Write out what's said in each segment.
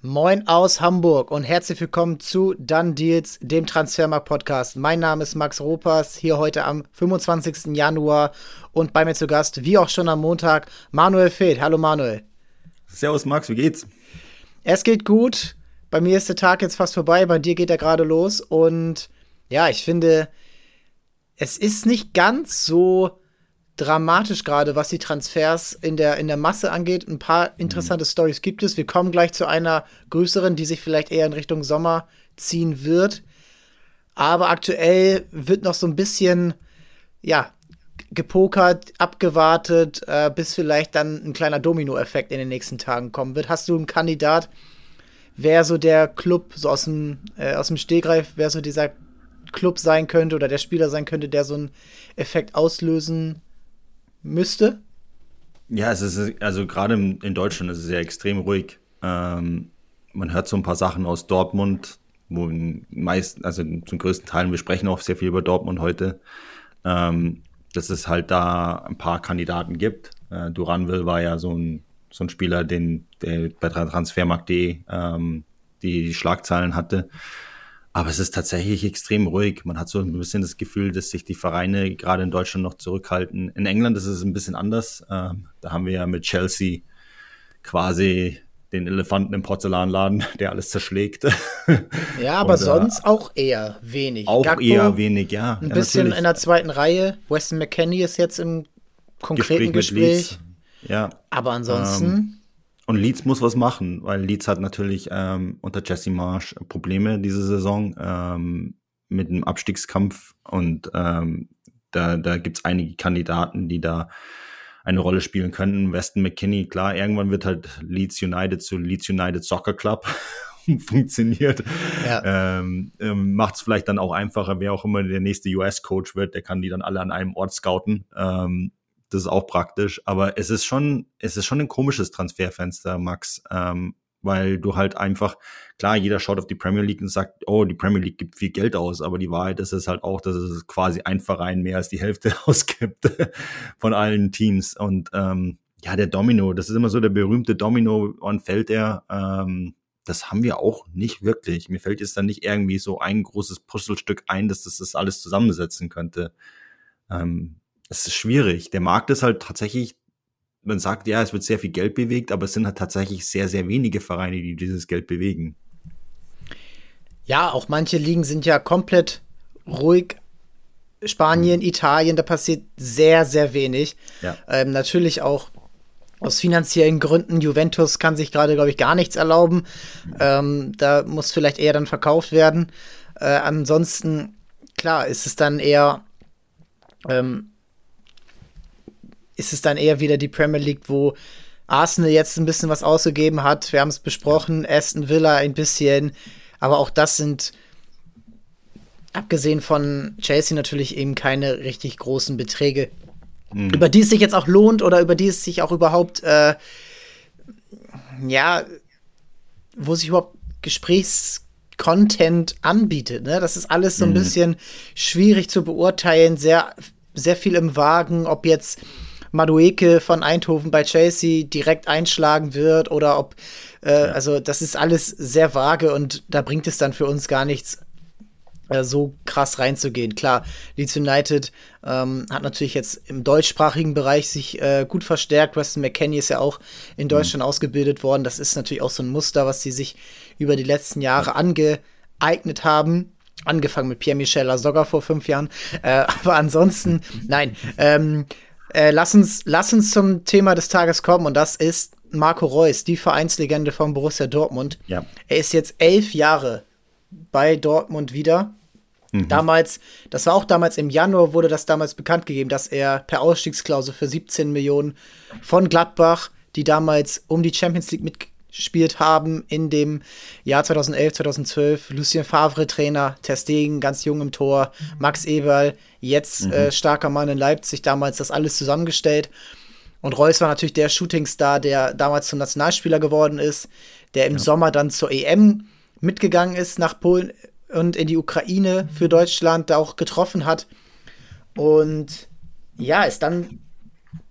Moin aus Hamburg und herzlich willkommen zu Done Deals, dem Transfermarkt-Podcast. Mein Name ist Max Ropas, hier heute am 25. Januar und bei mir zu Gast, wie auch schon am Montag, Manuel Feth. Hallo Manuel. Servus Max, wie geht's? Es geht gut. Bei mir ist der Tag jetzt fast vorbei, bei dir geht er gerade los und ja, ich finde, es ist nicht ganz so dramatisch gerade, was die Transfers in der Masse angeht. Ein paar interessante Storys gibt es. Wir kommen gleich zu einer größeren, die sich vielleicht eher in Richtung Sommer ziehen wird. Aber aktuell wird noch so ein bisschen, ja, gepokert, abgewartet, bis vielleicht dann ein kleiner Dominoeffekt in den nächsten Tagen kommen wird. Hast du einen Kandidat, wer so der Club, so aus dem Stegreif, wer so dieser Club sein könnte oder der Spieler sein könnte, der so einen Effekt auslösen müsste? Ja, es ist, also gerade in Deutschland ist es ja extrem ruhig. Man hört so ein paar Sachen aus Dortmund, wo also zum größten Teil, wir sprechen auch sehr viel über Dortmund heute, dass es halt da ein paar Kandidaten gibt. Duranville war ja so ein Spieler, der bei Transfermarkt.de die Schlagzeilen hatte. Aber es ist tatsächlich extrem ruhig. Man hat so ein bisschen das Gefühl, dass sich die Vereine gerade in Deutschland noch zurückhalten. In England ist es ein bisschen anders. Da haben wir ja mit Chelsea quasi den Elefanten im Porzellanladen, der alles zerschlägt. Ja, aber und, sonst auch eher wenig. Auch Gakpo, eher wenig, ja. Ein bisschen natürlich in der zweiten Reihe. Weston McKennie ist jetzt im konkreten Gespräch. Ja. Aber ansonsten und Leeds muss was machen, weil Leeds hat natürlich unter Jesse Marsch Probleme diese Saison mit dem Abstiegskampf und da gibt's einige Kandidaten, die da eine Rolle spielen könnten. Weston McKennie, klar, irgendwann wird halt Leeds United zu Leeds United Soccer Club funktioniert. Ja. Macht's vielleicht dann auch einfacher, wer auch immer der nächste US-Coach wird, der kann die dann alle an einem Ort scouten. Das ist auch praktisch, aber es ist schon ein komisches Transferfenster, Max, weil du halt einfach, klar, jeder schaut auf die Premier League und sagt, oh, die Premier League gibt viel Geld aus, aber die Wahrheit ist es halt auch, dass es quasi ein Verein mehr als die Hälfte ausgibt von allen Teams und ja, der Domino, das ist immer so der berühmte Domino, wann fällt er, das haben wir auch nicht wirklich. Mir fällt jetzt dann nicht irgendwie so ein großes Puzzlestück ein, dass das alles zusammensetzen könnte. Es ist schwierig. Der Markt ist halt tatsächlich, man sagt, ja, es wird sehr viel Geld bewegt, aber es sind halt tatsächlich sehr, sehr wenige Vereine, die dieses Geld bewegen. Ja, auch manche Ligen sind ja komplett ruhig. Spanien, Italien, da passiert sehr, sehr wenig. Ja. Natürlich auch aus finanziellen Gründen. Juventus kann sich gerade, glaube ich, gar nichts erlauben. Da muss vielleicht eher dann verkauft werden. Ansonsten, klar, ist es dann eher wieder die Premier League, wo Arsenal jetzt ein bisschen was ausgegeben hat. Wir haben es besprochen, Aston Villa ein bisschen. Aber auch das sind, abgesehen von Chelsea, natürlich eben keine richtig großen Beträge, über die es sich jetzt auch lohnt oder über die es sich auch überhaupt, wo sich überhaupt Gesprächscontent anbietet. Ne? Das ist alles so ein bisschen schwierig zu beurteilen, sehr, sehr viel im Wagen, ob jetzt Madueke von Eindhoven bei Chelsea direkt einschlagen wird oder ob, also das ist alles sehr vage und da bringt es dann für uns gar nichts, so krass reinzugehen. Klar, Leeds United hat natürlich jetzt im deutschsprachigen Bereich sich gut verstärkt. Weston McKennie ist ja auch in Deutschland ausgebildet worden. Das ist natürlich auch so ein Muster, was sie sich über die letzten Jahre angeeignet haben. Angefangen mit Pierre-Michel Lasogga vor 5 Jahren. Aber ansonsten, nein. Lass uns zum Thema des Tages kommen und das ist Marco Reus, die Vereinslegende von Borussia Dortmund. Ja. Er ist jetzt 11 Jahre bei Dortmund wieder. Damals, das war auch damals im Januar, wurde das damals bekannt gegeben, dass er per Ausstiegsklausel für 17 Millionen von Gladbach, die damals um die Champions League mitgespielt haben, in dem Jahr 2011, 2012, Lucien Favre Trainer, Ter Stegen ganz jung im Tor, Max Eberl, jetzt starker Mann in Leipzig, damals das alles zusammengestellt. Und Reus war natürlich der Shootingstar, der damals zum Nationalspieler geworden ist, der im Sommer dann zur EM mitgegangen ist nach Polen und in die Ukraine für Deutschland, da auch getroffen hat. Und ja, ist dann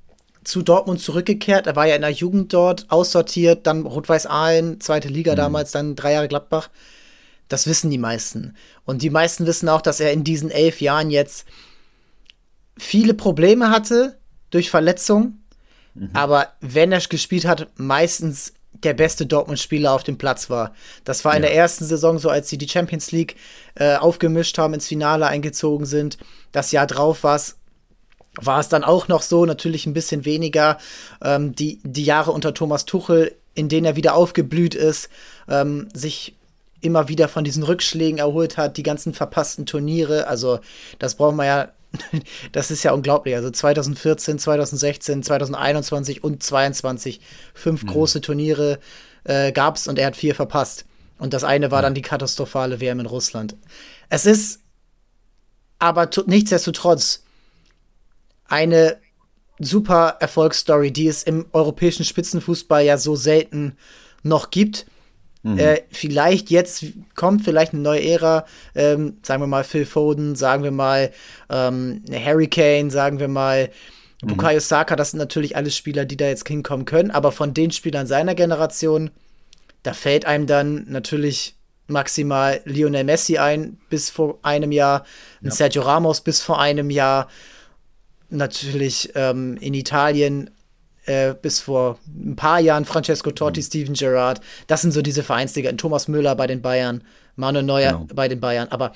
zu Dortmund zurückgekehrt. Er war ja in der Jugend dort, aussortiert, dann Rot-Weiß Aalen, zweite Liga damals, dann 3 Jahre Gladbach. Das wissen die meisten. Und die meisten wissen auch, dass er in diesen 11 Jahren jetzt viele Probleme hatte durch Verletzungen. Aber wenn er gespielt hat, meistens der beste Dortmund-Spieler auf dem Platz war. Das war in der ersten Saison so, als sie die Champions League aufgemischt haben, ins Finale eingezogen sind. Das Jahr drauf war es dann auch noch so, natürlich ein bisschen weniger. Die Jahre unter Thomas Tuchel, in denen er wieder aufgeblüht ist, sich immer wieder von diesen Rückschlägen erholt hat, die ganzen verpassten Turniere. Also das brauchen wir ja, das ist ja unglaublich. Also 2014, 2016, 2021 und 2022 5 große Turniere gab's und er hat 4 verpasst. Und das eine war dann die katastrophale WM in Russland. Es ist aber nichtsdestotrotz eine super Erfolgsstory, die es im europäischen Spitzenfußball ja so selten noch gibt. Vielleicht jetzt kommt vielleicht eine neue Ära, sagen wir mal Phil Foden, sagen wir mal Harry Kane, sagen wir mal Bukayo Saka, das sind natürlich alles Spieler, die da jetzt hinkommen können, aber von den Spielern seiner Generation, da fällt einem dann natürlich maximal Lionel Messi ein, bis vor einem Jahr, Sergio Ramos bis vor einem Jahr, natürlich in Italien bis vor ein paar Jahren Francesco Totti, Steven Gerrard. Das sind so diese Vereinsliga. Thomas Müller bei den Bayern, Manuel Neuer bei den Bayern. Aber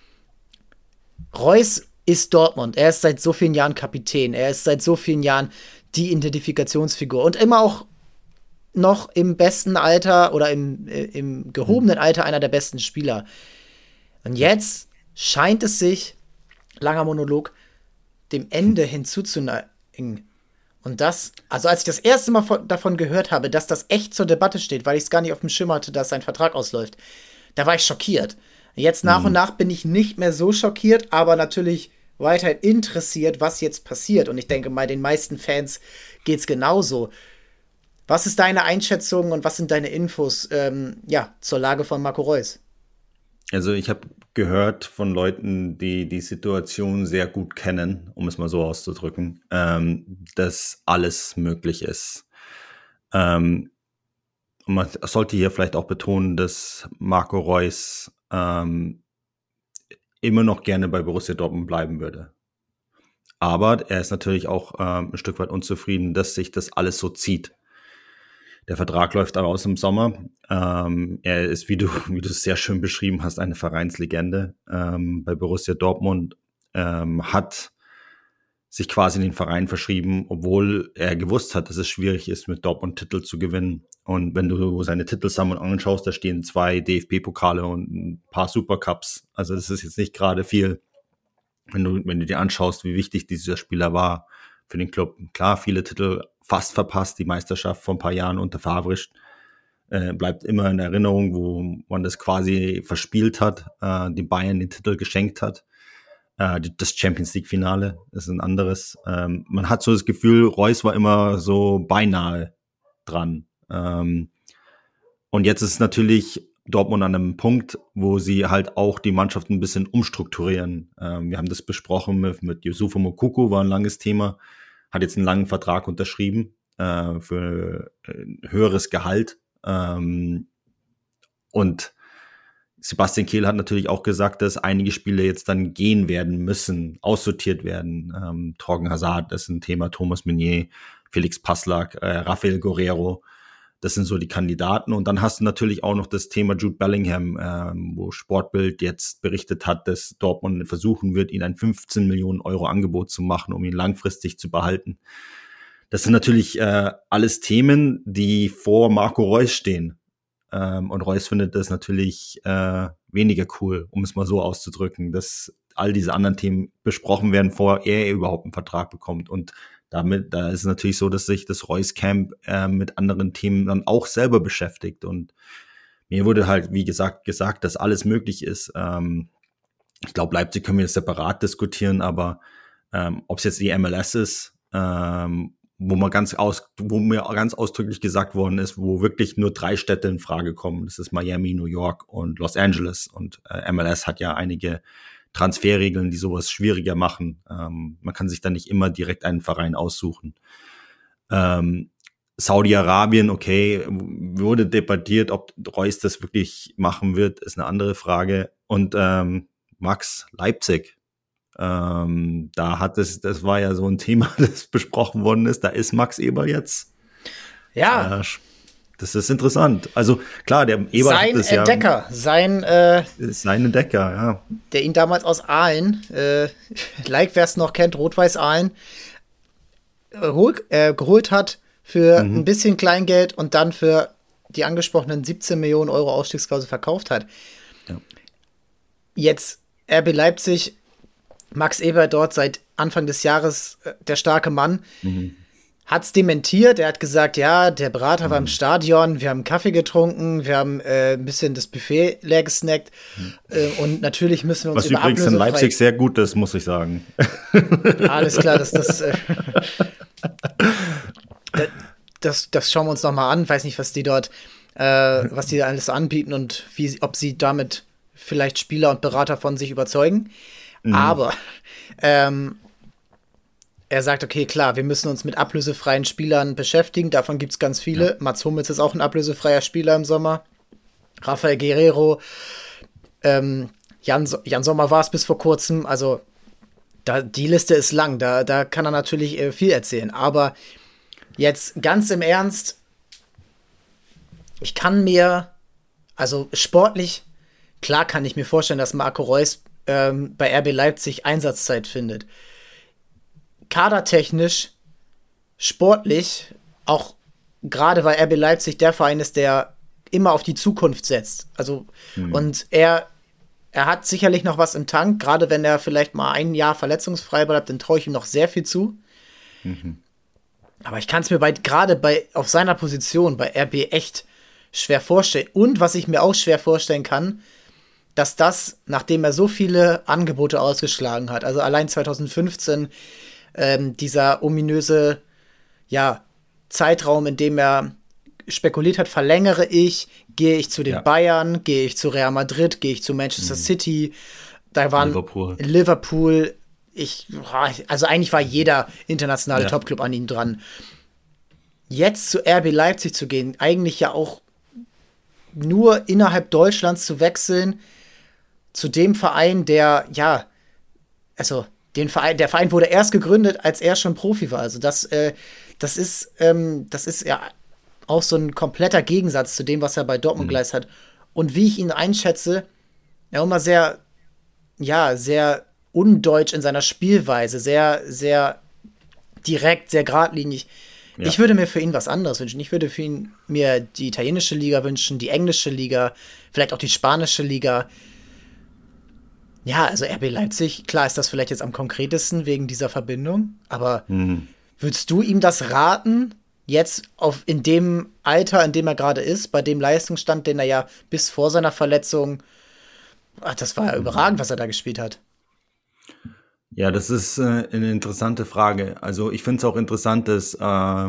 Reus ist Dortmund. Er ist seit so vielen Jahren Kapitän. Er ist seit so vielen Jahren die Identifikationsfigur. Und immer auch noch im besten Alter oder im gehobenen Alter einer der besten Spieler. Und jetzt scheint es sich, langer Monolog, dem Ende hinzuzuneigen. Und das, also als ich das erste Mal davon gehört habe, dass das echt zur Debatte steht, weil ich es gar nicht auf dem Schirm hatte, dass sein Vertrag ausläuft, da war ich schockiert. Jetzt nach und nach bin ich nicht mehr so schockiert, aber natürlich weiterhin interessiert, was jetzt passiert. Und ich denke, bei den meisten Fans geht's genauso. Was ist deine Einschätzung und was sind deine Infos zur Lage von Marco Reus? Also ich habe gehört von Leuten, die die Situation sehr gut kennen, um es mal so auszudrücken, dass alles möglich ist. Und man sollte hier vielleicht auch betonen, dass Marco Reus immer noch gerne bei Borussia Dortmund bleiben würde. Aber er ist natürlich auch ein Stück weit unzufrieden, dass sich das alles so zieht. Der Vertrag läuft aber aus im Sommer. Er ist, wie du es sehr schön beschrieben hast, eine Vereinslegende bei Borussia Dortmund. Hat sich quasi in den Verein verschrieben, obwohl er gewusst hat, dass es schwierig ist, mit Dortmund Titel zu gewinnen. Und wenn du seine Titelsammlung anschaust, da stehen 2 DFB-Pokale und ein paar Supercups. Also das ist jetzt nicht gerade viel, wenn du dir anschaust, wie wichtig dieser Spieler war für den Club. Klar, viele Titel fast verpasst, die Meisterschaft vor ein paar Jahren unter Favre bleibt immer in Erinnerung, wo man das quasi verspielt hat, den Bayern den Titel geschenkt hat. Das Champions League Finale ist ein anderes. Man hat so das Gefühl, Reus war immer so beinahe dran. Und jetzt ist natürlich Dortmund an einem Punkt, wo sie halt auch die Mannschaft ein bisschen umstrukturieren. Wir haben das besprochen mit Youssoufa Moukoko, war ein langes Thema, hat jetzt einen langen Vertrag unterschrieben für ein höheres Gehalt. Und Sebastian Kehl hat natürlich auch gesagt, dass einige Spieler jetzt dann gehen werden müssen, aussortiert werden. Torgen Hazard, das ist ein Thema, Thomas Meunier, Felix Passlack, Rafael Guerrero, das sind so die Kandidaten. Und dann hast du natürlich auch noch das Thema Jude Bellingham, wo Sportbild jetzt berichtet hat, dass Dortmund versuchen wird, ihn ein 15 Millionen Euro Angebot zu machen, um ihn langfristig zu behalten. Das sind natürlich alles Themen, die vor Marco Reus stehen. Und Reus findet das natürlich weniger cool, um es mal so auszudrücken, dass all diese anderen Themen besprochen werden, bevor er überhaupt einen Vertrag bekommt. Und da ist es natürlich so, dass sich das Reus-Camp mit anderen Themen dann auch selber beschäftigt. Und mir wurde halt, wie gesagt, dass alles möglich ist. Ich glaube, Leipzig können wir separat diskutieren, aber ob es jetzt die MLS ist, wo mir ganz ausdrücklich gesagt worden ist, wo wirklich nur 3 Städte in Frage kommen. Das ist Miami, New York und Los Angeles. Und MLS hat ja einige Transferregeln, die sowas schwieriger machen. Man kann sich da nicht immer direkt einen Verein aussuchen. Saudi-Arabien, okay, wurde debattiert, ob Reus das wirklich machen wird, ist eine andere Frage. Und Max, Leipzig, das war ja so ein Thema, das besprochen worden ist. Da ist Max Eberl jetzt. Ja. Das ist interessant. Also klar, der Eberl sein Entdecker, sein Entdecker, ja. Der ihn damals aus Aalen, like wer es noch kennt, Rot-Weiß Aalen, geholt hat für ein bisschen Kleingeld und dann für die angesprochenen 17 Millionen Euro Ausstiegsklausel verkauft hat. Ja. Jetzt RB Leipzig, Max Eberl dort seit Anfang des Jahres der starke Mann, hat's dementiert. Er hat gesagt, ja, der Berater war im Stadion, wir haben Kaffee getrunken, wir haben ein bisschen das Buffet leer gesnackt und natürlich müssen wir uns über übrigens in Leipzig sehr gut ist, muss ich sagen. Alles klar, das schauen wir uns noch mal an. Weiß nicht, was die dort, was die alles anbieten und ob sie damit vielleicht Spieler und Berater von sich überzeugen. Aber er sagt, okay, klar, wir müssen uns mit ablösefreien Spielern beschäftigen. Davon gibt es ganz viele. Ja. Mats Hummels ist auch ein ablösefreier Spieler im Sommer. Rafael Guerrero, Jan Sommer war es bis vor kurzem. Also die Liste ist lang. Da kann er natürlich viel erzählen. Aber jetzt ganz im Ernst, ich kann mir, also sportlich, klar kann ich mir vorstellen, dass Marco Reus bei RB Leipzig Einsatzzeit findet. Kadertechnisch, sportlich, auch gerade weil RB Leipzig der Verein ist, der immer auf die Zukunft setzt. Also, und er hat sicherlich noch was im Tank, gerade wenn er vielleicht mal ein Jahr verletzungsfrei bleibt, dann traue ich ihm noch sehr viel zu. Aber ich kann es mir auf seiner Position bei RB echt schwer vorstellen. Und was ich mir auch schwer vorstellen kann, dass das, nachdem er so viele Angebote ausgeschlagen hat, also allein 2015 dieser ominöse Zeitraum, in dem er spekuliert hat, verlängere ich, gehe ich zu den Bayern, gehe ich zu Real Madrid, gehe ich zu Manchester City, da waren Liverpool, also eigentlich war jeder internationale Topclub an ihm dran. Jetzt zu RB Leipzig zu gehen, eigentlich ja auch nur innerhalb Deutschlands zu wechseln, zu dem Verein, der Verein wurde erst gegründet, als er schon Profi war. Also das ist ja auch so ein kompletter Gegensatz zu dem, was er bei Dortmund geleistet hat. Und wie ich ihn einschätze, er immer sehr undeutsch in seiner Spielweise, sehr, sehr direkt, sehr geradlinig. Ja. Ich würde mir für ihn was anderes wünschen. Ich würde für ihn mir die italienische Liga wünschen, die englische Liga, vielleicht auch die spanische Liga. Ja, also RB Leipzig, klar ist das vielleicht jetzt am konkretesten wegen dieser Verbindung, aber würdest du ihm das raten, jetzt in dem Alter, in dem er gerade ist, bei dem Leistungsstand, den er ja bis vor seiner Verletzung, das war ja überragend, was er da gespielt hat. Ja, das ist eine interessante Frage. Also ich finde es auch interessant, dass der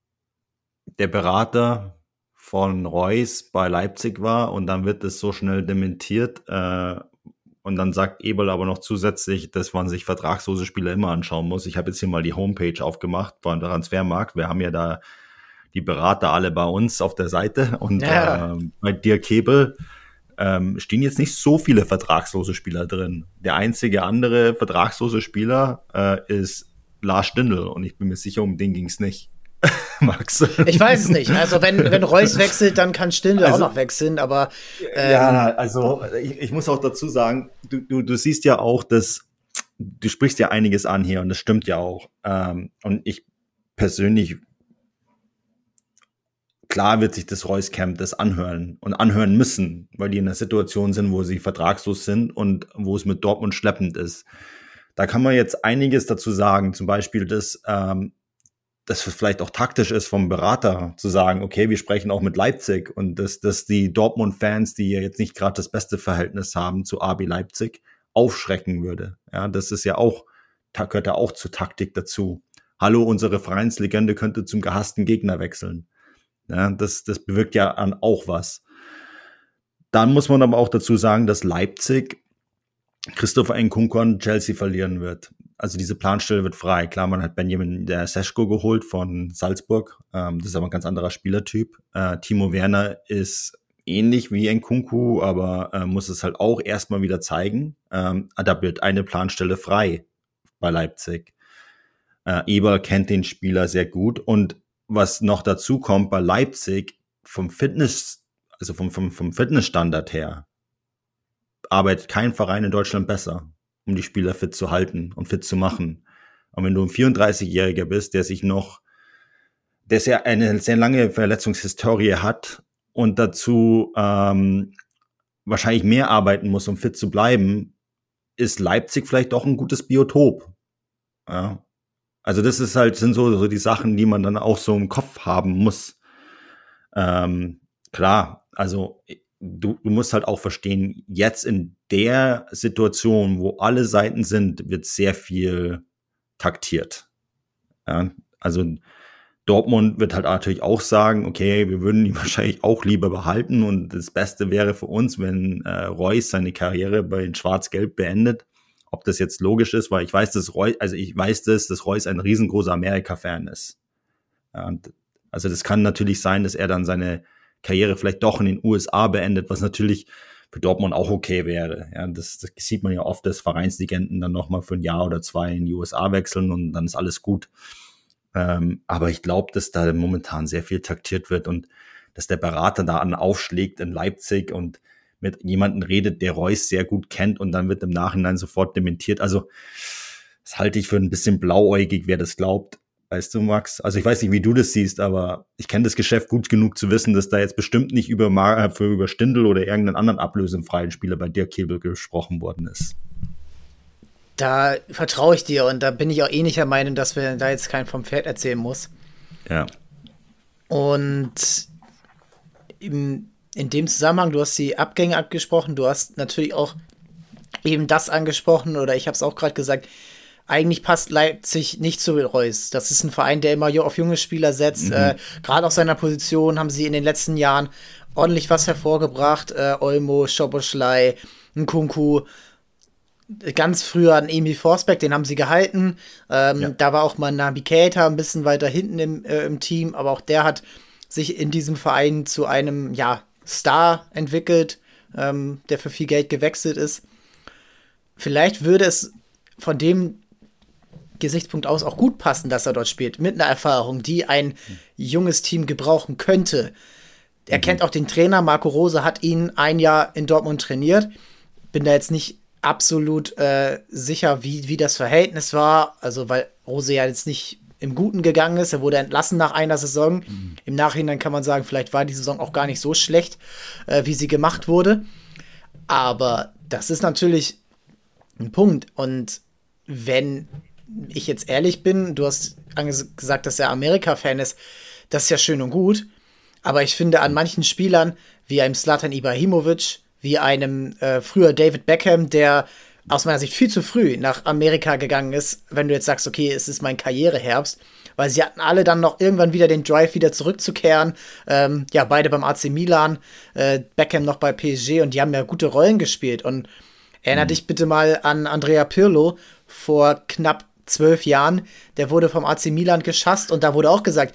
Berater von Reus bei Leipzig war und dann wird es so schnell dementiert und dann sagt Eberl aber noch zusätzlich, dass man sich vertragslose Spieler immer anschauen muss. Ich habe jetzt hier mal die Homepage aufgemacht beim Transfermarkt. Wir haben ja da die Berater alle bei uns auf der Seite und bei Dirk Hebel stehen jetzt nicht so viele vertragslose Spieler drin. Der einzige andere vertragslose Spieler ist Lars Stindl und ich bin mir sicher, um den ging es nicht. Max? Ich weiß es nicht. Also wenn Reus wechselt, dann kann Stindl auch noch wechseln, aber ich muss auch dazu sagen, du siehst ja auch, dass du sprichst ja einiges an hier und das stimmt ja auch. Und ich persönlich, klar wird sich das Reus-Camp das anhören und anhören müssen, weil die in einer Situation sind, wo sie vertragslos sind und wo es mit Dortmund schleppend ist. Da kann man jetzt einiges dazu sagen, zum Beispiel, dass es vielleicht auch taktisch ist vom Berater zu sagen, okay, wir sprechen auch mit Leipzig und dass die Dortmund-Fans, die ja jetzt nicht gerade das beste Verhältnis haben zu RB Leipzig, aufschrecken würde. Ja, das ist ja auch, gehört ja auch zur Taktik dazu. Hallo, unsere Vereinslegende könnte zum gehassten Gegner wechseln. Ja, das bewirkt ja auch was. Dann muss man aber auch dazu sagen, dass Leipzig Christopher Nkunku an Chelsea verlieren wird. Also diese Planstelle wird frei. Klar, man hat Benjamin Sesko geholt von Salzburg. Das ist aber ein ganz anderer Spielertyp. Timo Werner ist ähnlich wie Nkunku, aber muss es halt auch erstmal wieder zeigen. Da wird eine Planstelle frei bei Leipzig. Eberl kennt den Spieler sehr gut. Und was noch dazu kommt, bei Leipzig vom Fitnessstandard her, arbeitet kein Verein in Deutschland besser, um die Spieler fit zu halten und fit zu machen. Und wenn du ein 34-Jähriger bist, der ja eine sehr lange Verletzungshistorie hat und dazu wahrscheinlich mehr arbeiten muss, um fit zu bleiben, ist Leipzig vielleicht doch ein gutes Biotop. Ja. Also das sind so die Sachen, die man dann auch so im Kopf haben muss. Klar, also du musst halt auch verstehen, jetzt in der Situation, wo alle Seiten sind, wird sehr viel taktiert. Ja, also Dortmund wird halt natürlich auch sagen, okay, wir würden ihn wahrscheinlich auch lieber behalten und das Beste wäre für uns, wenn Reus seine Karriere bei den Schwarz-Gelb beendet. Ob das jetzt logisch ist, weil ich weiß, dass Reus ein riesengroßer Amerika-Fan ist. Ja, und also das kann natürlich sein, dass er dann seine Karriere vielleicht doch in den USA beendet, was natürlich für Dortmund auch okay wäre. Ja, das sieht man ja oft, dass Vereinslegenden dann nochmal für ein Jahr oder zwei in die USA wechseln und dann ist alles gut. Aber ich glaube, dass da momentan sehr viel taktiert wird und dass der Berater da aufschlägt in Leipzig und mit jemandem redet, der Reus sehr gut kennt und dann wird im Nachhinein sofort dementiert. Also das halte ich für ein bisschen blauäugig, wer das glaubt. Weißt du, Max? Also ich weiß nicht, wie du das siehst, aber ich kenne das Geschäft gut genug zu wissen, dass da jetzt bestimmt nicht über Stindl oder irgendeinen anderen ablösefreien Spieler bei Dirk Kiebel gesprochen worden ist. Da vertraue ich dir und da bin ich auch ähnlicher Meinung, dass wir da jetzt keinen vom Pferd erzählen muss. Ja. Und in dem Zusammenhang, du hast die Abgänge angesprochen, du hast natürlich auch eben das angesprochen, oder ich habe es auch gerade gesagt, eigentlich passt Leipzig nicht zu Reus. Das ist ein Verein, der immer auf junge Spieler setzt. Gerade auf seiner Position haben sie in den letzten Jahren ordentlich was hervorgebracht. Olmo, Szoboszlai, Nkunku, ganz früher an Emil Forsberg, den haben sie gehalten. Da war auch mal Naby Keita ein bisschen weiter hinten im Team, aber auch der hat sich in diesem Verein zu einem Star entwickelt, der für viel Geld gewechselt ist. Vielleicht würde es von dem Gesichtspunkt aus auch gut passen, dass er dort spielt, mit einer Erfahrung, die ein junges Team gebrauchen könnte. Er kennt auch den Trainer, Marco Rose hat ihn ein Jahr in Dortmund trainiert. Bin da jetzt nicht absolut sicher, wie das Verhältnis war, also weil Rose ja jetzt nicht im Guten gegangen ist, er wurde entlassen nach einer Saison. Im Nachhinein kann man sagen, vielleicht war die Saison auch gar nicht so schlecht, wie sie gemacht wurde. Aber das ist natürlich ein Punkt. Und wenn ich jetzt ehrlich bin, du hast gesagt, dass er Amerika-Fan ist, das ist ja schön und gut, aber ich finde an manchen Spielern, wie einem Zlatan Ibrahimovic, wie einem früher David Beckham, der aus meiner Sicht viel zu früh nach Amerika gegangen ist, wenn du jetzt sagst, okay, es ist mein Karriereherbst, weil sie hatten alle dann noch irgendwann wieder den Drive, wieder zurückzukehren, beide beim AC Milan, Beckham noch bei PSG und die haben ja gute Rollen gespielt und erinnere dich bitte mal an Andrea Pirlo vor knapp 12 Jahren, der wurde vom AC Milan geschasst und da wurde auch gesagt,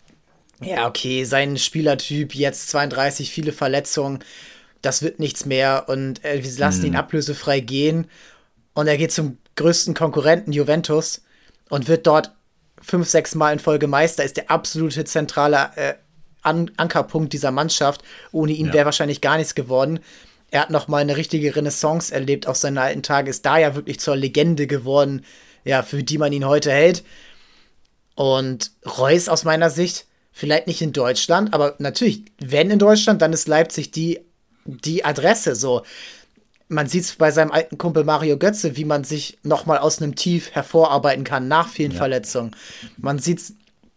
ja, okay, sein Spielertyp, jetzt 32, viele Verletzungen, das wird nichts mehr und wir lassen ihn ablösefrei gehen und er geht zum größten Konkurrenten Juventus und wird dort 5-6 Mal in Folge Meister, ist der absolute zentrale Ankerpunkt dieser Mannschaft. Ohne ihn wäre wahrscheinlich gar nichts geworden. Er hat noch mal eine richtige Renaissance erlebt auf seinen alten Tagen, ist da ja wirklich zur Legende geworden, für die man ihn heute hält. Und Reus aus meiner Sicht, vielleicht nicht in Deutschland, aber natürlich, wenn in Deutschland, dann ist Leipzig die Adresse so. Man sieht es bei seinem alten Kumpel Mario Götze, wie man sich noch mal aus einem Tief hervorarbeiten kann nach vielen Verletzungen. Man sieht's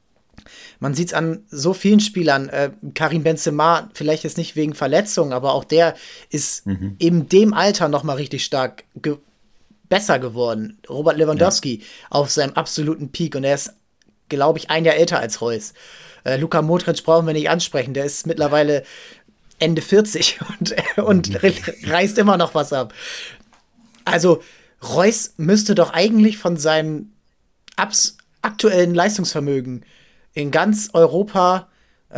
an so vielen Spielern. Karim Benzema, vielleicht jetzt nicht wegen Verletzungen, aber auch der ist in dem Alter noch mal richtig stark besser geworden. Robert Lewandowski auf seinem absoluten Peak und er ist, glaube ich, ein Jahr älter als Reus. Luka Modric brauchen wir nicht ansprechen, der ist mittlerweile Ende 40 und reißt immer noch was ab. Also Reus müsste doch eigentlich von seinem aktuellen Leistungsvermögen in ganz Europa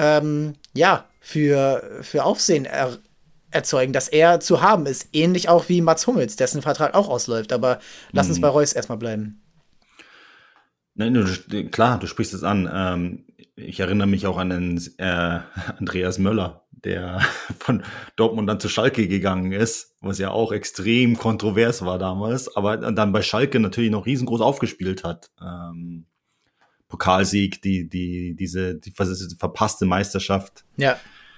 für Aufsehen erzeugen, dass er zu haben ist. Ähnlich auch wie Mats Hummels, dessen Vertrag auch ausläuft. Aber lass uns bei Reus erstmal bleiben. Nein, klar, du sprichst es an. Ich erinnere mich auch an den Andreas Möller, der von Dortmund dann zu Schalke gegangen ist, was ja auch extrem kontrovers war damals, aber dann bei Schalke natürlich noch riesengroß aufgespielt hat. Pokalsieg, diese verpasste Meisterschaft. Ja.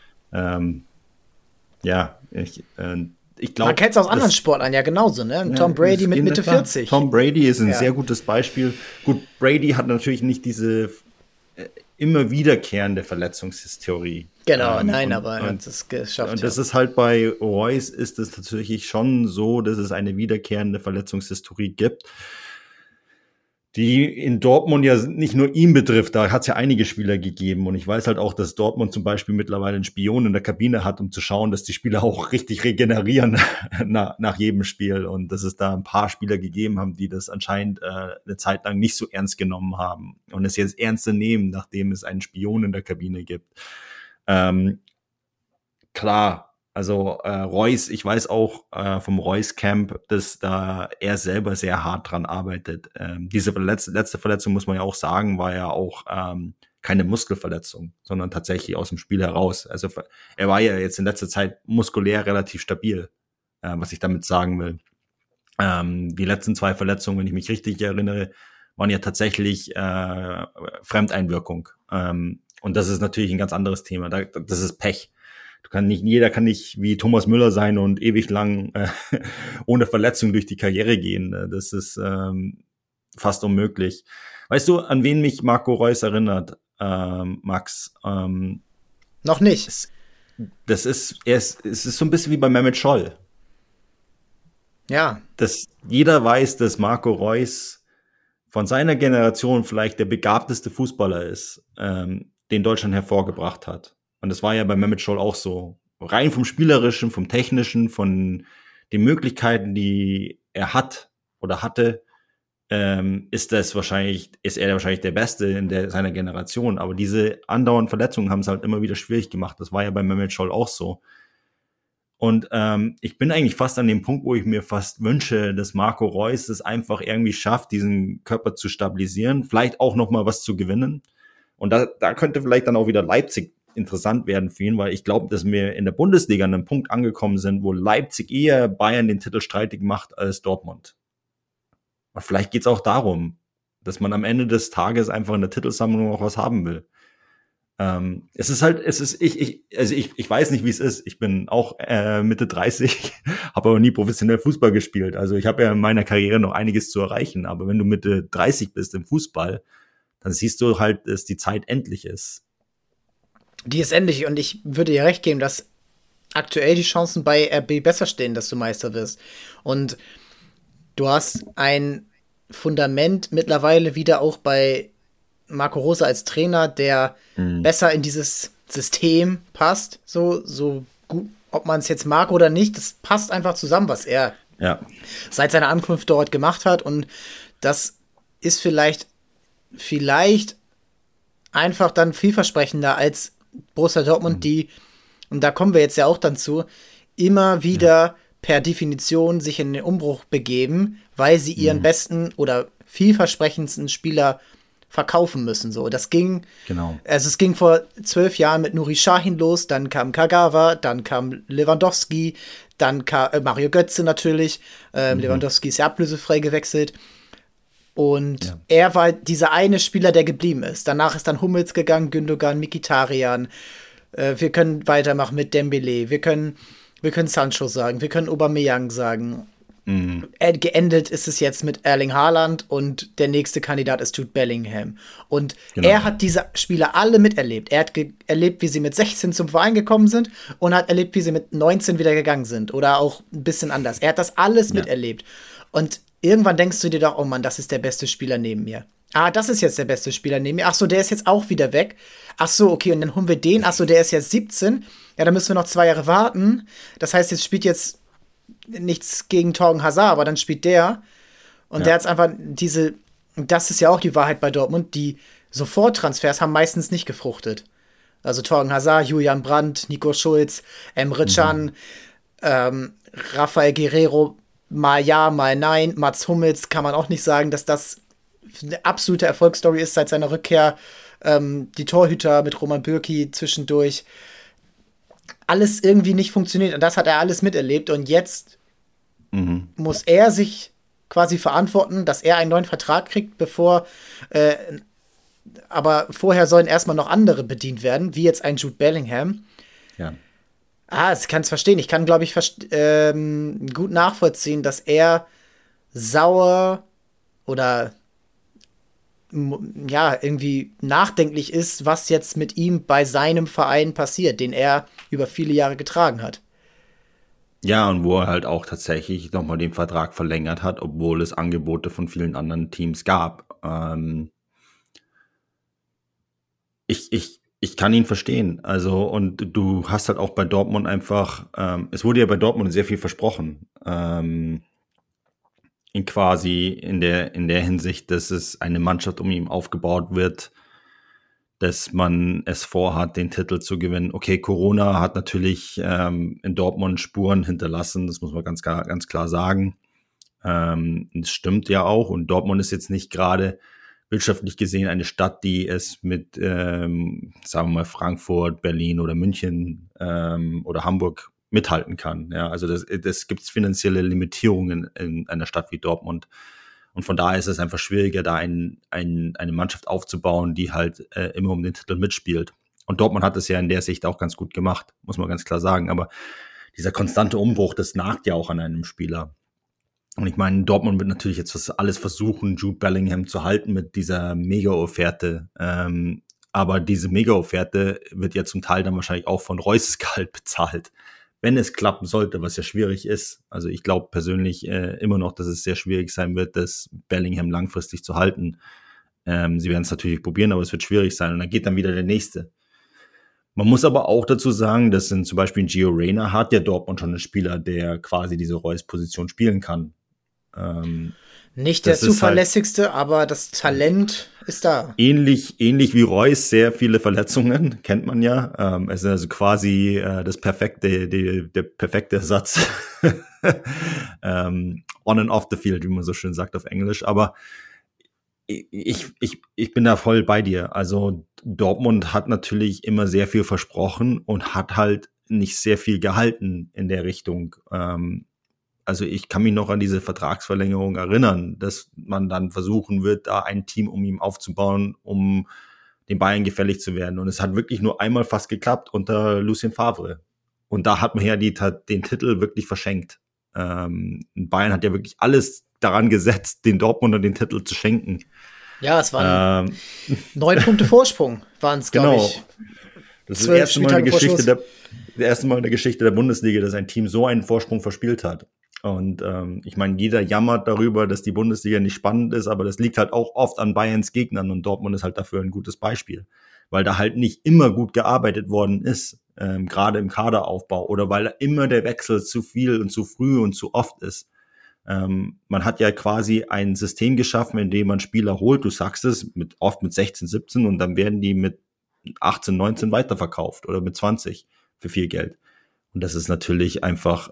Ich glaube, man kennt es aus anderen Sportlern ja genauso, ne? Tom Brady mit Mitte 40. Tom Brady ist ein sehr gutes Beispiel. Gut, Brady hat natürlich nicht diese immer wiederkehrende Verletzungshistorie. Genau, aber er hat es geschafft. Und das ist halt bei Reus ist es tatsächlich schon so, dass es eine wiederkehrende Verletzungshistorie gibt, die in Dortmund ja nicht nur ihn betrifft, da hat es ja einige Spieler gegeben und ich weiß halt auch, dass Dortmund zum Beispiel mittlerweile einen Spion in der Kabine hat, um zu schauen, dass die Spieler auch richtig regenerieren nach jedem Spiel und dass es da ein paar Spieler gegeben haben, die das anscheinend eine Zeit lang nicht so ernst genommen haben und es jetzt ernster nehmen, nachdem es einen Spion in der Kabine gibt. Klar, also Reus, ich weiß auch vom Reus Camp, dass da er selber sehr hart dran arbeitet. Diese letzte Verletzung, muss man ja auch sagen, war ja auch keine Muskelverletzung, sondern tatsächlich aus dem Spiel heraus. Also er war ja jetzt in letzter Zeit muskulär relativ stabil, was ich damit sagen will. Die letzten 2 Verletzungen, wenn ich mich richtig erinnere, waren ja tatsächlich Fremdeinwirkung. Und das ist natürlich ein ganz anderes Thema. Das ist Pech. Jeder kann nicht wie Thomas Müller sein und ewig lang ohne Verletzung durch die Karriere gehen. Das ist fast unmöglich. Weißt du, an wen mich Marco Reus erinnert, Max? Noch nicht. Es ist so ein bisschen wie bei Mehmet Scholl. Ja. Jeder weiß, dass Marco Reus von seiner Generation vielleicht der begabteste Fußballer ist, den Deutschland hervorgebracht hat. Und das war ja bei Mehmet Scholl auch so. Rein vom Spielerischen, vom Technischen, von den Möglichkeiten, die er hat oder hatte, ist er wahrscheinlich der Beste in seiner Generation. Aber diese andauernden Verletzungen haben es halt immer wieder schwierig gemacht. Das war ja bei Mehmet Scholl auch so. Und ich bin eigentlich fast an dem Punkt, wo ich mir fast wünsche, dass Marco Reus es einfach irgendwie schafft, diesen Körper zu stabilisieren, vielleicht auch noch mal was zu gewinnen. Und da könnte vielleicht dann auch wieder Leipzig interessant werden für ihn, weil ich glaube, dass wir in der Bundesliga an einem Punkt angekommen sind, wo Leipzig eher Bayern den Titel streitig macht als Dortmund. Und vielleicht geht es auch darum, dass man am Ende des Tages einfach in der Titelsammlung noch was haben will. Ich weiß nicht, wie es ist. Ich bin auch Mitte 30, habe aber nie professionell Fußball gespielt. Also ich habe ja in meiner Karriere noch einiges zu erreichen. Aber wenn du Mitte 30 bist im Fußball, dann siehst du halt, dass die Zeit endlich ist. Die ist endlich und ich würde dir recht geben, dass aktuell die Chancen bei RB besser stehen, dass du Meister wirst. Und du hast ein Fundament mittlerweile wieder auch bei Marco Rose als Trainer, der besser in dieses System passt. So gut, ob man es jetzt mag oder nicht, das passt einfach zusammen, was er seit seiner Ankunft dort gemacht hat. Und das ist vielleicht einfach dann vielversprechender als Borussia Dortmund, die, und da kommen wir jetzt ja auch dann zu, immer wieder per Definition sich in den Umbruch begeben, weil sie ihren besten oder vielversprechendsten Spieler verkaufen müssen. So, das ging, also es ging vor 12 Jahren mit Nuri Sahin los, dann kam Kagawa, dann kam Lewandowski, dann kam Mario Götze natürlich. Lewandowski ist ja ablösefrei gewechselt. Und er war dieser eine Spieler, der geblieben ist. Danach ist dann Hummels gegangen, Gündogan, Mkhitaryan. Wir können weitermachen mit Dembele. Wir können Sancho sagen. Wir können Aubameyang sagen. Geendet ist es jetzt mit Erling Haaland und der nächste Kandidat ist Jude Bellingham. Und er hat diese Spieler alle miterlebt. Er hat erlebt, wie sie mit 16 zum Verein gekommen sind und hat erlebt, wie sie mit 19 wieder gegangen sind. Oder auch ein bisschen anders. Er hat das alles miterlebt. Und irgendwann denkst du dir doch, oh Mann, das ist der beste Spieler neben mir. Ah, das ist jetzt der beste Spieler neben mir. Ach so, der ist jetzt auch wieder weg. Ach so, okay, und dann holen wir den. Ach so, der ist jetzt 17. Ja, dann müssen wir noch 2 Jahre warten. Das heißt, jetzt spielt jetzt nichts gegen Torgen Hazard, aber dann spielt der und der hat einfach das ist ja auch die Wahrheit bei Dortmund, die Soforttransfers haben meistens nicht gefruchtet. Also Torgen Hazard, Julian Brandt, Nico Schulz, Emre Can, Rafael Guerreiro, mal ja, mal nein. Mats Hummels kann man auch nicht sagen, dass das eine absolute Erfolgsstory ist seit seiner Rückkehr. Die Torhüter mit Roman Bürki zwischendurch. Alles irgendwie nicht funktioniert. Und das hat er alles miterlebt. Und jetzt muss er sich quasi verantworten, dass er einen neuen Vertrag kriegt, aber vorher sollen erstmal noch andere bedient werden, wie jetzt ein Jude Bellingham. Ja. Ich kann es verstehen. Ich kann, glaube ich, gut nachvollziehen, dass er sauer oder irgendwie nachdenklich ist, was jetzt mit ihm bei seinem Verein passiert, den er über viele Jahre getragen hat. Ja, und wo er halt auch tatsächlich nochmal den Vertrag verlängert hat, obwohl es Angebote von vielen anderen Teams gab. Ich kann ihn verstehen. Also, und du hast halt auch bei Dortmund einfach, es wurde ja bei Dortmund sehr viel versprochen. In der Hinsicht, dass es eine Mannschaft um ihn aufgebaut wird, dass man es vorhat, den Titel zu gewinnen. Okay, Corona hat natürlich in Dortmund Spuren hinterlassen, das muss man ganz klar sagen. Das stimmt ja auch, und Dortmund ist jetzt nicht gerade wirtschaftlich gesehen eine Stadt, die es mit, sagen wir mal, Frankfurt, Berlin oder München oder Hamburg mithalten kann. Ja, also das gibt finanzielle Limitierungen in einer Stadt wie Dortmund. Und von daher ist es einfach schwieriger, da eine Mannschaft aufzubauen, die halt immer um den Titel mitspielt. Und Dortmund hat es ja in der Sicht auch ganz gut gemacht, muss man ganz klar sagen. Aber dieser konstante Umbruch, das nagt ja auch an einem Spieler. Und ich meine, Dortmund wird natürlich jetzt alles versuchen, Jude Bellingham zu halten mit dieser Mega-Offerte. Aber diese Mega-Offerte wird ja zum Teil dann wahrscheinlich auch von Reusses Gehalt bezahlt, wenn es klappen sollte, was ja schwierig ist. Also ich glaube persönlich immer noch, dass es sehr schwierig sein wird, das Bellingham langfristig zu halten. Sie werden es natürlich probieren, aber es wird schwierig sein. Und dann geht dann wieder der Nächste. Man muss aber auch dazu sagen, dass zum Beispiel Gio Reyna hat ja Dortmund schon einen Spieler, der quasi diese Reus-Position spielen kann. Nicht der zuverlässigste, halt, aber das Talent ist da. Ähnlich wie Reus, sehr viele Verletzungen, kennt man ja. Es ist also quasi der perfekte Ersatz. On and off the field, wie man so schön sagt auf Englisch. Aber ich bin da voll bei dir. Also Dortmund hat natürlich immer sehr viel versprochen und hat halt nicht sehr viel gehalten in der Richtung. Also ich kann mich noch an diese Vertragsverlängerung erinnern, dass man dann versuchen wird, da ein Team um ihn aufzubauen, um den Bayern gefällig zu werden. Und es hat wirklich nur einmal fast geklappt unter Lucien Favre. Und da hat man ja den Titel wirklich verschenkt. Bayern hat ja wirklich alles daran gesetzt, den Dortmunder den Titel zu schenken. Ja, es waren 9 Punkte Vorsprung, waren es, glaube ich. Das ist das erste Mal in der Geschichte der Bundesliga, dass ein Team so einen Vorsprung verspielt hat. Und ich meine, jeder jammert darüber, dass die Bundesliga nicht spannend ist, aber das liegt halt auch oft an Bayerns Gegnern, und Dortmund ist halt dafür ein gutes Beispiel, weil da halt nicht immer gut gearbeitet worden ist, gerade im Kaderaufbau, oder weil da immer der Wechsel zu viel und zu früh und zu oft ist. Man hat ja quasi ein System geschaffen, in dem man Spieler holt, du sagst es, oft mit 16, 17, und dann werden die mit 18, 19 weiterverkauft oder mit 20 für viel Geld. Und das ist natürlich einfach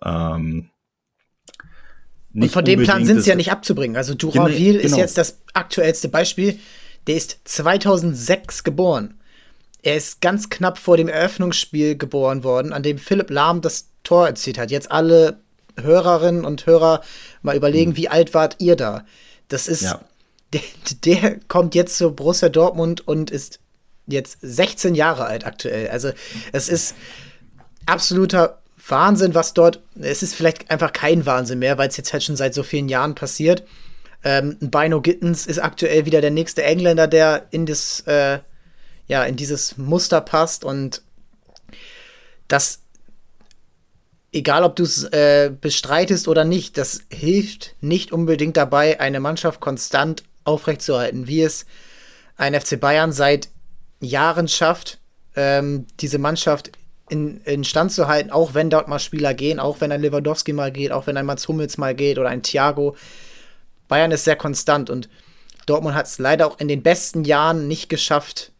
und von dem Plan sind sie ja nicht abzubringen. Also Duravyl ist jetzt das aktuellste Beispiel. Der ist 2006 geboren. Er ist ganz knapp vor dem Eröffnungsspiel geboren worden, an dem Philipp Lahm das Tor erzielt hat. Jetzt alle Hörerinnen und Hörer mal überlegen, wie alt wart ihr da? Das ist, der kommt jetzt zu Borussia Dortmund und ist jetzt 16 Jahre alt aktuell. Also es ist absoluter Wahnsinn, was dort, es ist vielleicht einfach kein Wahnsinn mehr, weil es jetzt halt schon seit so vielen Jahren passiert. Bino Gittens ist aktuell wieder der nächste Engländer, der in dieses Muster passt, und das, egal ob du es bestreitest oder nicht, das hilft nicht unbedingt dabei, eine Mannschaft konstant aufrechtzuerhalten, wie es ein FC Bayern seit Jahren schafft, diese Mannschaft in Stand zu halten, auch wenn dort mal Spieler gehen, auch wenn ein Lewandowski mal geht, auch wenn ein Mats Hummels mal geht oder ein Thiago. Bayern ist sehr konstant und Dortmund hat es leider auch in den besten Jahren nicht geschafft,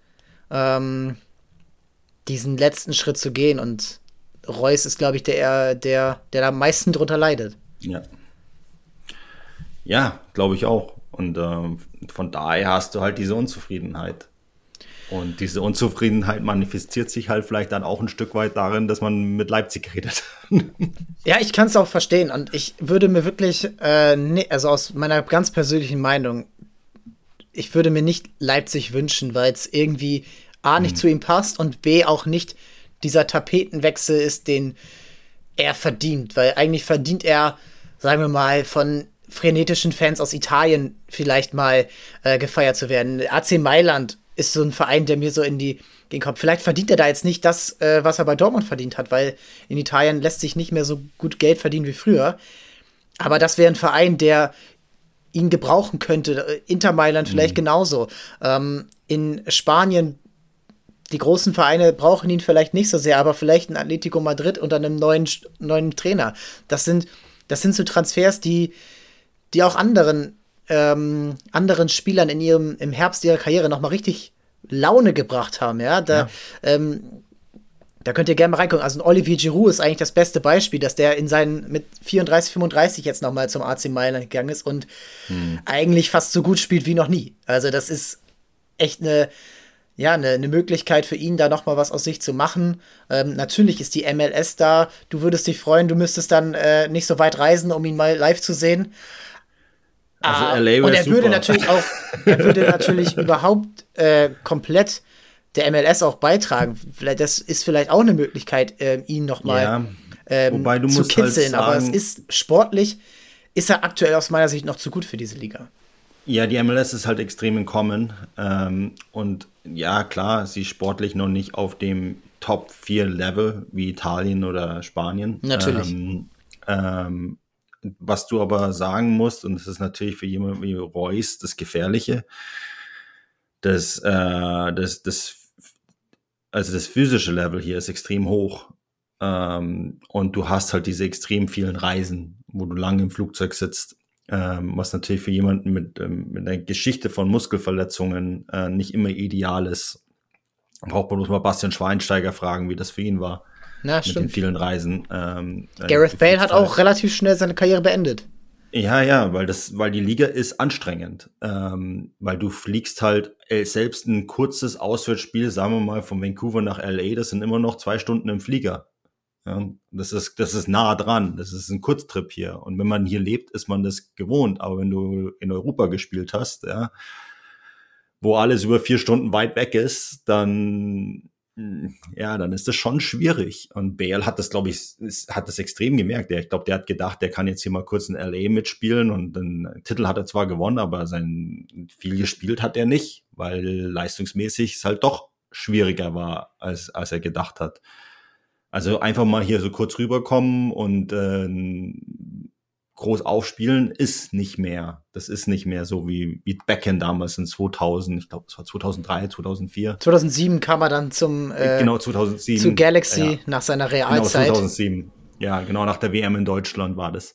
diesen letzten Schritt zu gehen. Und Reus ist, glaube ich, der da am meisten drunter leidet. Ja. Ja, glaube ich auch. Und von daher hast du halt diese Unzufriedenheit. Und diese Unzufriedenheit manifestiert sich halt vielleicht dann auch ein Stück weit darin, dass man mit Leipzig redet. Ja, ich kann es auch verstehen. Und ich würde mir wirklich, also aus meiner ganz persönlichen Meinung, ich würde mir nicht Leipzig wünschen, weil es irgendwie A, nicht zu ihm passt und B, auch nicht dieser Tapetenwechsel ist, den er verdient. Weil eigentlich verdient er, sagen wir mal, von frenetischen Fans aus Italien vielleicht mal gefeiert zu werden. AC Mailand ist so ein Verein, der mir so in den Kopf. Vielleicht verdient er da jetzt nicht das, was er bei Dortmund verdient hat, weil in Italien lässt sich nicht mehr so gut Geld verdienen wie früher. Aber das wäre ein Verein, der ihn gebrauchen könnte. Inter Mailand vielleicht genauso. In Spanien, die großen Vereine brauchen ihn vielleicht nicht so sehr, aber vielleicht ein Atletico Madrid unter einem neuen Trainer. Das sind so Transfers, die auch anderen Spielern im Herbst ihrer Karriere noch mal richtig Laune gebracht haben, ja. Da könnt ihr gerne mal reingucken. Also ein Olivier Giroud ist eigentlich das beste Beispiel, dass der mit 34, 35 jetzt noch mal zum AC Mailand gegangen ist und eigentlich fast so gut spielt wie noch nie. Also das ist echt eine Möglichkeit für ihn, da noch mal was aus sich zu machen. Natürlich ist die MLS da. Du würdest dich freuen, du müsstest dann nicht so weit reisen, um ihn mal live zu sehen. Also LA und er würde natürlich überhaupt komplett der MLS auch beitragen. Das ist vielleicht auch eine Möglichkeit, ihn noch mal zu kitzeln. Halt aber es ist sportlich, ist er aktuell aus meiner Sicht noch zu gut für diese Liga. Ja, die MLS ist halt extrem in Common. Und ja, klar, sie ist sportlich noch nicht auf dem Top-4-Level wie Italien oder Spanien. Natürlich. Was du aber sagen musst, und das ist natürlich für jemanden wie Reus das Gefährliche, das physische Level hier ist extrem hoch. Und du hast halt diese extrem vielen Reisen, wo du lange im Flugzeug sitzt, was natürlich für jemanden mit einer Geschichte von Muskelverletzungen nicht immer ideal ist. Braucht man bloß mal Bastian Schweinsteiger fragen, wie das für ihn war. Ja, mit stimmt. den vielen Reisen. Gareth Bale hat auch relativ schnell seine Karriere beendet. Ja, weil die Liga ist anstrengend. Weil du fliegst halt selbst ein kurzes Auswärtsspiel, sagen wir mal, von Vancouver nach LA, das sind immer noch 2 Stunden im Flieger. Ja, das ist nah dran. Das ist ein Kurztrip hier. Und wenn man hier lebt, ist man das gewohnt. Aber wenn du in Europa gespielt hast, ja, wo alles über 4 Stunden weit weg ist, dann ist das schon schwierig. Und Bale hat das, glaube ich, hat das extrem gemerkt. Ich glaube, der hat gedacht, der kann jetzt hier mal kurz in LA mitspielen und den Titel hat er zwar gewonnen, aber viel gespielt hat er nicht, weil leistungsmäßig es halt doch schwieriger war, als er gedacht hat. Also einfach mal hier so kurz rüberkommen und groß aufspielen ist nicht mehr. Das ist nicht mehr so wie Beckham damals in 2000, ich glaube, es war 2003, 2004. 2007 kam er dann zu Galaxy nach seiner Realzeit. Genau, 2007. Ja, genau, nach der WM in Deutschland war das.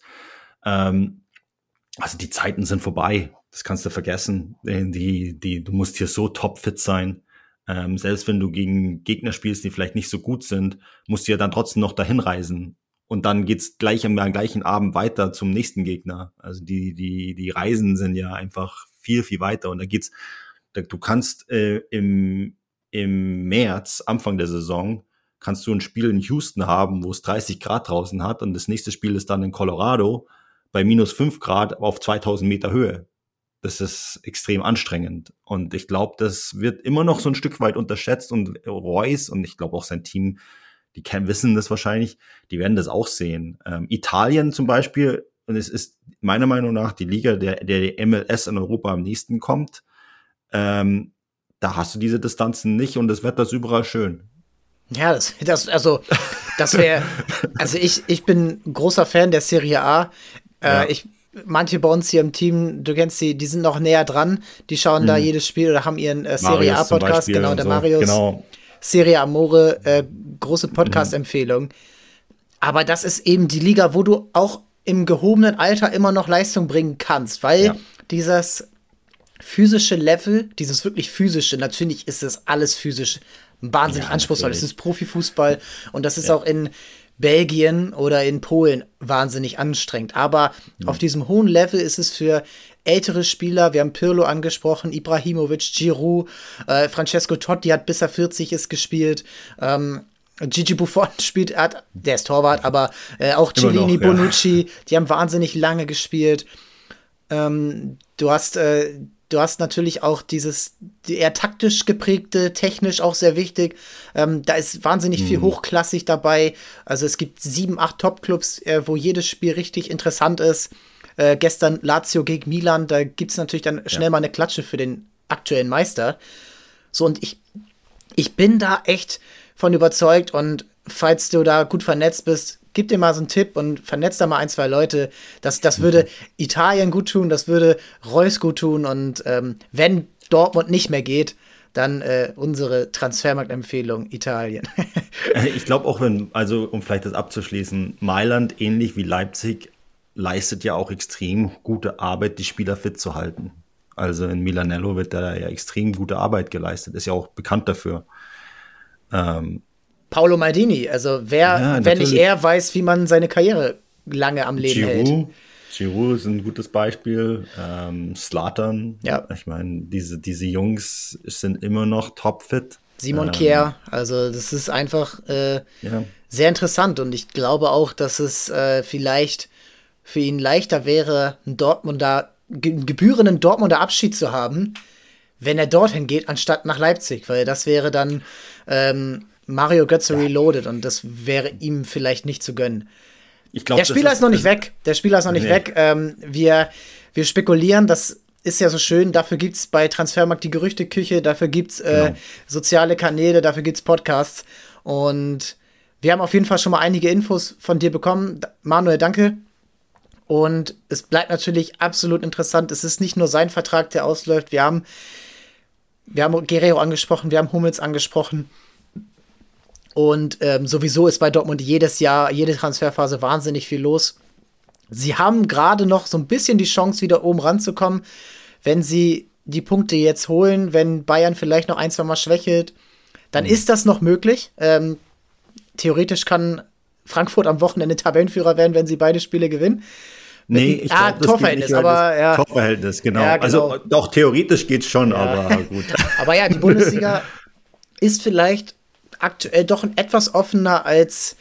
Also die Zeiten sind vorbei. Das kannst du vergessen. Du musst hier so topfit sein. Selbst wenn du gegen Gegner spielst, die vielleicht nicht so gut sind, musst du ja dann trotzdem noch dahin reisen. Und dann geht's gleich am gleichen Abend weiter zum nächsten Gegner. Also die Reisen sind ja einfach viel, viel weiter. Und du kannst im März, Anfang der Saison, kannst du ein Spiel in Houston haben, wo es 30 Grad draußen hat. Und das nächste Spiel ist dann in Colorado bei minus 5 Grad auf 2000 Meter Höhe. Das ist extrem anstrengend. Und ich glaube, das wird immer noch so ein Stück weit unterschätzt. Und Reus und ich glaube auch sein Team, die wissen das wahrscheinlich, die werden das auch sehen. Italien zum Beispiel, und es ist meiner Meinung nach die Liga, der MLS in Europa am nächsten kommt, da hast du diese Distanzen nicht und das Wetter ist überall schön. Ja, das wäre, also ich bin großer Fan der Serie A. Manche bei uns hier im Team, du kennst die sind noch näher dran, die schauen da jedes Spiel oder haben ihren Serie A-Podcast, genau, der so. Marius. Genau. Serie Amore, große Podcast-Empfehlung. Aber das ist eben die Liga, wo du auch im gehobenen Alter immer noch Leistung bringen kannst, weil dieses physische Level, dieses wirklich physische, natürlich ist es alles physisch wahnsinnig anspruchsvoll. Es ist Profifußball und das ist auch in Belgien oder in Polen wahnsinnig anstrengend. Aber auf diesem hohen Level ist es für ältere Spieler, wir haben Pirlo angesprochen, Ibrahimovic, Giroud, Francesco Totti hat bis er 40 ist gespielt, Gigi Buffon spielt, der ist Torwart, aber auch Cellini, Bonucci, die haben wahnsinnig lange gespielt. Du hast natürlich auch eher taktisch geprägte, technisch auch sehr wichtig. Da ist wahnsinnig viel hochklassig dabei. Also es gibt 7, 8 Top-Clubs, wo jedes Spiel richtig interessant ist. Gestern Lazio gegen Milan, da gibt es natürlich dann schnell mal eine Klatsche für den aktuellen Meister. So, und ich bin da echt von überzeugt, und falls du da gut vernetzt bist, gib dir mal so einen Tipp und vernetzt da mal 1, 2 Leute. Das würde Italien gut tun, das würde Reus gut tun, und wenn Dortmund nicht mehr geht, dann unsere Transfermarktempfehlung Italien. Ich glaube auch, um vielleicht das abzuschließen, Mailand, ähnlich wie Leipzig, leistet ja auch extrem gute Arbeit, die Spieler fit zu halten. Also in Milanello wird da ja extrem gute Arbeit geleistet, ist ja auch bekannt dafür. Paolo Maldini, also wenn nicht er weiß, wie man seine Karriere lange am Leben hält. Giroud ist ein gutes Beispiel. Zlatan, ich meine, diese Jungs sind immer noch topfit. Simon Kjær, also das ist einfach sehr interessant, und ich glaube auch, dass es vielleicht für ihn leichter wäre, einen gebührenden Dortmunder Abschied zu haben, wenn er dorthin geht, anstatt nach Leipzig, weil das wäre dann Mario Götze reloaded, und das wäre ihm vielleicht nicht zu gönnen. Der Spieler ist noch nicht weg. Wir spekulieren, das ist ja so schön, dafür gibt es bei Transfermarkt die Gerüchteküche, dafür gibt es soziale Kanäle, dafür gibt es Podcasts, und wir haben auf jeden Fall schon mal einige Infos von dir bekommen. Manuel, danke. Und es bleibt natürlich absolut interessant. Es ist nicht nur sein Vertrag, der ausläuft. Wir haben Guerrero angesprochen, wir haben Hummels angesprochen. Und sowieso ist bei Dortmund jedes Jahr, jede Transferphase wahnsinnig viel los. Sie haben gerade noch so ein bisschen die Chance, wieder oben ranzukommen, wenn sie die Punkte jetzt holen, wenn Bayern vielleicht noch 1, 2 Mal schwächelt, dann ist das noch möglich. Theoretisch kann Frankfurt am Wochenende Tabellenführer werden, wenn sie beide Spiele gewinnen. Nee, ich glaube, das Torverhältnis, geht nicht, aber Torverhältnis, genau. Ja, genau. Also doch, theoretisch geht's schon, aber gut. Aber ja, die Bundesliga ist vielleicht aktuell doch etwas offener, als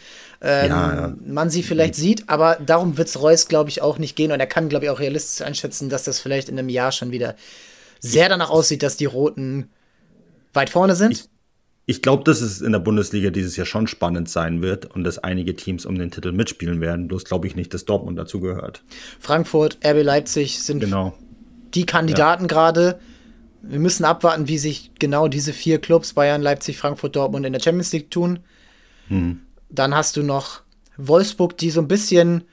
man sie vielleicht sieht, aber darum wird es Reus, glaube ich, auch nicht gehen, und er kann, glaube ich, auch realistisch einschätzen, dass das vielleicht in einem Jahr schon wieder sehr danach aussieht, dass die Roten weit vorne sind. Ich glaube, dass es in der Bundesliga dieses Jahr schon spannend sein wird und dass einige Teams um den Titel mitspielen werden. Bloß glaube ich nicht, dass Dortmund dazu gehört. Frankfurt, RB Leipzig sind die Kandidaten gerade. Wir müssen abwarten, wie sich genau diese 4 Clubs, Bayern, Leipzig, Frankfurt, Dortmund, in der Champions League tun. Dann hast du noch Wolfsburg, die so ein bisschen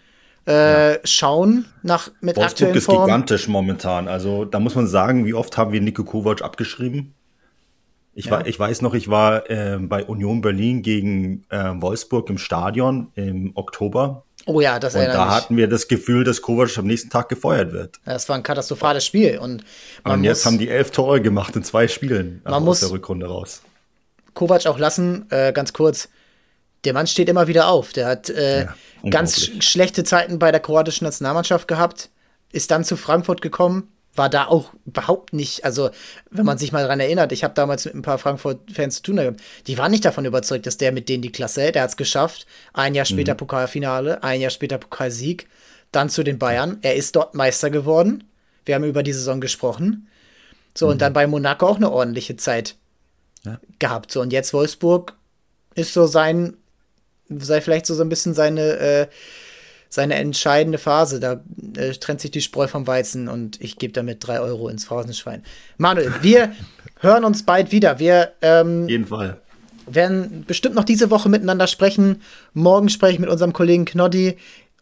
schauen mit aktuellen Wolfsburg ist Form. Gigantisch momentan. Also da muss man sagen, wie oft haben wir Niko Kovac abgeschrieben? Ich weiß noch, ich war bei Union Berlin gegen Wolfsburg im Stadion im Oktober. Oh ja, das erinnert mich. Und da hatten wir das Gefühl, dass Kovac am nächsten Tag gefeuert wird. Das war ein katastrophales Spiel. Und jetzt haben die 11 Tore gemacht in 2 Spielen aus der Rückrunde raus. Kovac auch lassen, ganz kurz. Der Mann steht immer wieder auf. Der hat ganz schlechte Zeiten bei der kroatischen Nationalmannschaft gehabt, ist dann zu Frankfurt gekommen, war da auch überhaupt nicht, also wenn man sich mal daran erinnert, ich habe damals mit ein paar Frankfurt-Fans zu tun gehabt, die waren nicht davon überzeugt, dass der mit denen die Klasse hält. Der hat es geschafft. Ein Jahr später Pokalfinale, ein Jahr später Pokalsieg, dann zu den Bayern. Er ist dort Meister geworden. Wir haben über die Saison gesprochen. So, und dann bei Monaco auch eine ordentliche Zeit gehabt. So, und jetzt Wolfsburg ist so sei vielleicht so ein bisschen seine entscheidende Phase. Da trennt sich die Spreu vom Weizen, und ich gebe damit 3 Euro ins Phrasenschwein. Manuel, wir hören uns bald wieder. Wir jeden Fall werden bestimmt noch diese Woche miteinander sprechen. Morgen spreche ich mit unserem Kollegen Knoddy,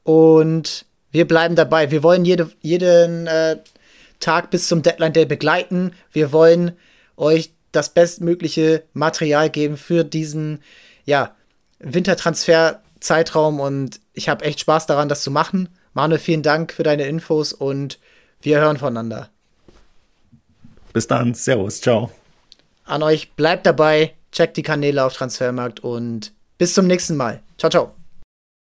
und wir bleiben dabei. Wir wollen jeden Tag bis zum Deadline Day begleiten. Wir wollen euch das bestmögliche Material geben für diesen, ja, Wintertransfer-Zeitraum und ich habe echt Spaß daran, das zu machen. Manuel, vielen Dank für deine Infos und wir hören voneinander. Bis dann, Servus, ciao. An euch, bleibt dabei, checkt die Kanäle auf Transfermarkt und bis zum nächsten Mal. Ciao, ciao.